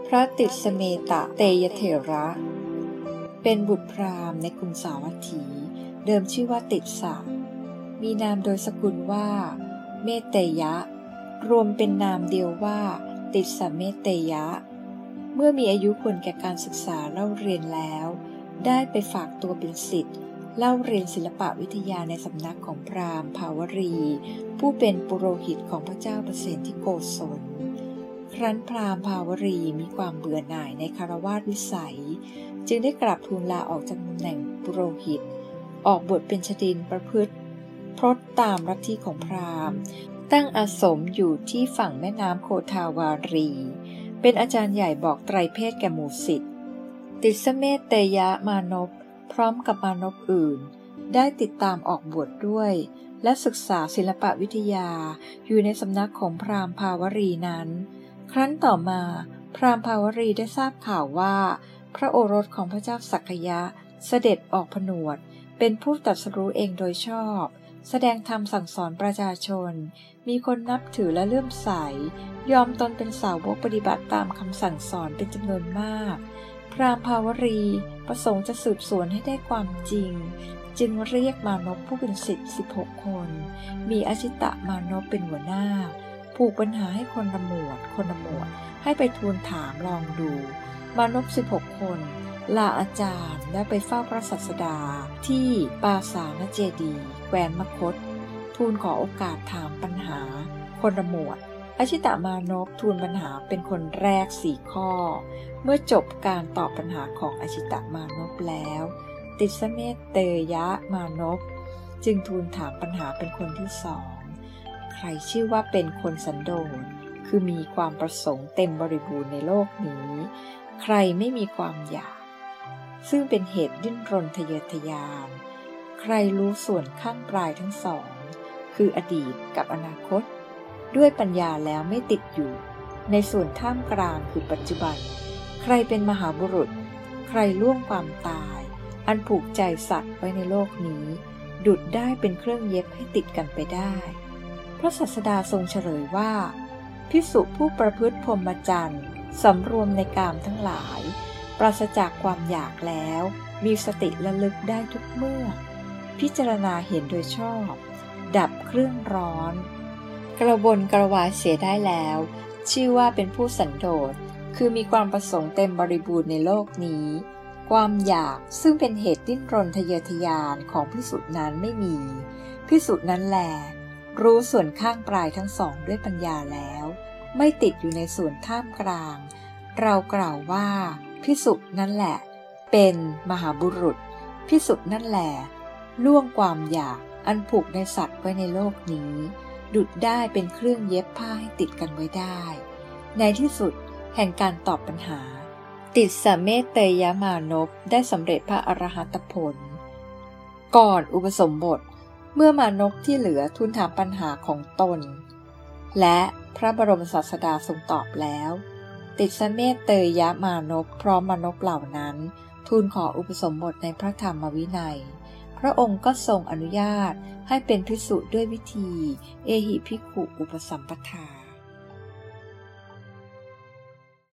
พระติสเมตะเตยเถระเป็นบุตรพราหมณ์ในกรุงสาวัตถีเดิมชื่อว่าติสสะมีนามโดยสกุลว่าเมตเตยะรวมเป็นนามเดียวว่าติสสเมตเตยะเมื่อมีอายุควรแก่การศึกษาเล่าเรียนแล้วได้ไปฝากตัวเป็นศิษย์เล่าเรียนศิลปวิทยาในสำนักของพราหมณ์ภาวรีผู้เป็นปุโรหิตของพระเจ้าประเสนที่โกศลครั้นพราหมณ์ภาวรีมีความเบื่อหน่ายในคฤหัสถ์วิสัยจึงได้กราบทูลลาออกจากตำแหน่งปุโรหิตออกบวชเป็นชดินประพฤติพรตตามลัทธิของพราหมณ์ตั้งอาสมอยู่ที่ฝั่งแม่น้ำโคทาวารีเป็นอาจารย์ใหญ่บอกไตรเพศแก่หมู่ศิษย์ติสเมตเตยะมานพพร้อมกับมานพอื่นได้ติดตามออกบวชด้วยและศึกษาศิลปวิทยาอยู่ในสำนักของพราหมณ์ภาวรีนั้นครั้นต่อมาพราหมณ์ภาวรีได้ทราบข่าวว่าพระโอรสของพระเจ้าสักยะเสด็จออกผนวดเป็นผู้ตรัสรู้เองโดยชอบแสดงธรรมสั่งสอนประชาชนมีคนนับถือและเลื่อมใสยอมตนเป็นสาวกปฏิบัติตามคำสั่งสอนเป็นจำนวนมากพราหมณ์ภาวรีประสงค์จะสืบสวนให้ได้ความจริงจึงเรียกมานพผู้เป็นศิษย์16 คนมีอชิตะมานพเป็นหัวหน้าผูกปัญหาให้คนละหมวดให้ไปทูลถามลองดูมานพ16 คนลาอาจารย์และไปเฝ้าพระศาสดาที่ปาสานเจดีย์แคว้นมคธทูลขอโอกาสถามปัญหาคนละหมวดอชิตมานพทูลปัญหาเป็นคนแรก4 ข้อเมื่อจบการตอบปัญหาของอชิตมานพแล้วติสเมตเตยะมานพจึงทูลถามปัญหาเป็นคนที่2ใครชื่อว่าเป็นคนสันโดษคือมีความประสงค์เต็มบริบูรณ์ในโลกนี้ใครไม่มีความอยากซึ่งเป็นเหตุดิ้นรนทะเยอทะยานใครรู้ส่วนข้างปลายทั้งสองคืออดีตกับอนาคตด้วยปัญญาแล้วไม่ติดอยู่ในส่วนท่ามกลางคือปัจจุบันใครเป็นมหาบุรุษใครล่วงความตายอันผูกใจสัตว์ไว้ในโลกนี้ดุจได้เป็นเครื่องเย็บให้ติดกันไปได้พระศาสดาทรงเฉลยว่าภิกษุผู้ประพฤติพรหมจรรย์สำรวมในกามทั้งหลายปราศจากความอยากแล้วมีสติระลึกได้ทุกเมื่อพิจารณาเห็นโดยชอบดับเครื่องร้อนกระวนกระวายเสียได้แล้วชื่อว่าเป็นผู้สันโดษคือมีความประสงค์เต็มบริบูรณ์ในโลกนี้ความอยากซึ่งเป็นเหตุดิ้นรนทะเยอทะยานของภิกษุนั้นไม่มีภิกษุนั้นแลรู้ส่วนข้างปลายทั้งสองด้วยปัญญาแล้วไม่ติดอยู่ในส่วนท่ามกลางเรากล่าวว่าภิกษุนั่นแหละเป็นมหาบุรุษภิกษุนั่นแหละล่วงความอยากอันผูกในสัตว์ไว้ในโลกนี้ดุจได้เป็นเครื่องเย็บผ้าให้ติดกันไว้ได้ในที่สุดแห่งการตอบปัญหาติสเมตเตยมานพได้สำเร็จพระอรหัตผลก่อนอุปสมบทเมื่อมานพที่เหลือทูลถามปัญหาของตนและพระบรมศาสดาทรงตอบแล้วติสเมตเตยมานพพร้อมมานพเหล่านั้นทูลขออุปสมบทในพระธรรมวินัยพระองค์ก็ทรงอนุญาตให้เป็นภิกษุด้วยวิธีเอหิภิกขุอุปสัมปทา